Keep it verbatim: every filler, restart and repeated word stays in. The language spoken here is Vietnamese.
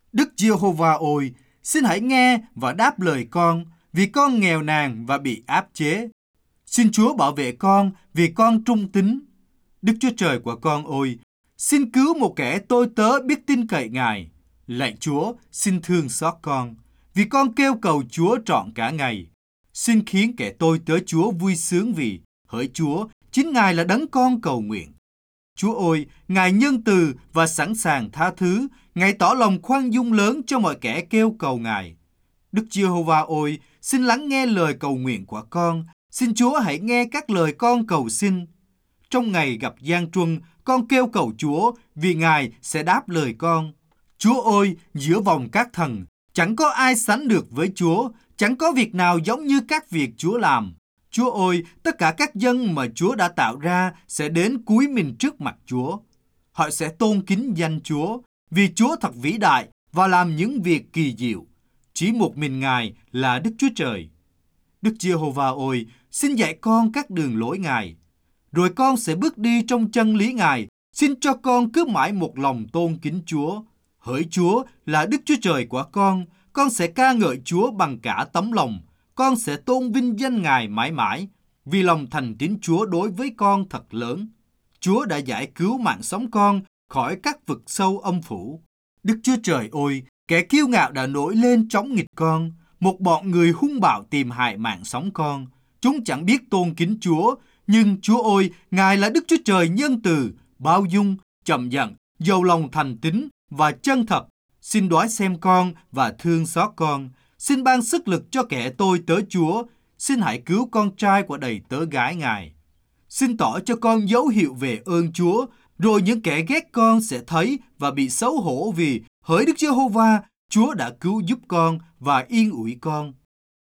Đức Giê-hô-va ôi, xin hãy nghe và đáp lời con, vì con nghèo nàn và bị áp chế. Xin Chúa bảo vệ con vì con trung tín. Đức Chúa Trời của con ôi, xin cứu một kẻ tôi tớ biết tin cậy Ngài. Lạy Chúa, xin thương xót con, vì con kêu cầu Chúa trọn cả ngày. Xin khiến kẻ tôi tớ Chúa vui sướng vì, hỡi Chúa, chính Ngài là đấng con cầu nguyện. Chúa ơi, Ngài nhân từ và sẵn sàng tha thứ, Ngài tỏ lòng khoan dung lớn cho mọi kẻ kêu cầu Ngài. Đức Giê-hô-va ôi, xin lắng nghe lời cầu nguyện của con, xin Chúa hãy nghe các lời con cầu xin. Trong ngày gặp gian truân, con kêu cầu Chúa, vì Ngài sẽ đáp lời con. Chúa ơi, giữa vòng các thần, chẳng có ai sánh được với Chúa, chẳng có việc nào giống như các việc Chúa làm. Chúa ơi, tất cả các dân mà Chúa đã tạo ra sẽ đến cúi mình trước mặt Chúa. Họ sẽ tôn kính danh Chúa, vì Chúa thật vĩ đại và làm những việc kỳ diệu. Chỉ một mình Ngài là Đức Chúa Trời. Đức Giê-hô-va ôi, xin dạy con các đường lối Ngài. Rồi con sẽ bước đi trong chân lý Ngài. Xin cho con cứ mãi một lòng tôn kính Chúa. Hỡi Chúa là Đức Chúa Trời của con, con sẽ ca ngợi Chúa bằng cả tấm lòng. Con sẽ tôn vinh danh Ngài mãi mãi, vì lòng thành tín Chúa đối với con thật lớn. Chúa đã giải cứu mạng sống con khỏi các vực sâu âm phủ. Đức Chúa Trời ơi, kẻ kiêu ngạo đã nổi lên chống nghịch con. Một bọn người hung bạo tìm hại mạng sống con. Chúng chẳng biết tôn kính Chúa, nhưng Chúa ơi, Ngài là Đức Chúa Trời nhân từ, bao dung, chậm giận, giàu lòng thành tín và chân thật. Xin đoái xem con và thương xót con. Xin ban sức lực cho kẻ tôi tớ Chúa. Xin hãy cứu con trai của đầy tớ gái Ngài. Xin tỏ cho con dấu hiệu về ơn Chúa, rồi những kẻ ghét con sẽ thấy và bị xấu hổ vì hỡi Đức Giê-hô-va, Chúa đã cứu giúp con và yên ủi con.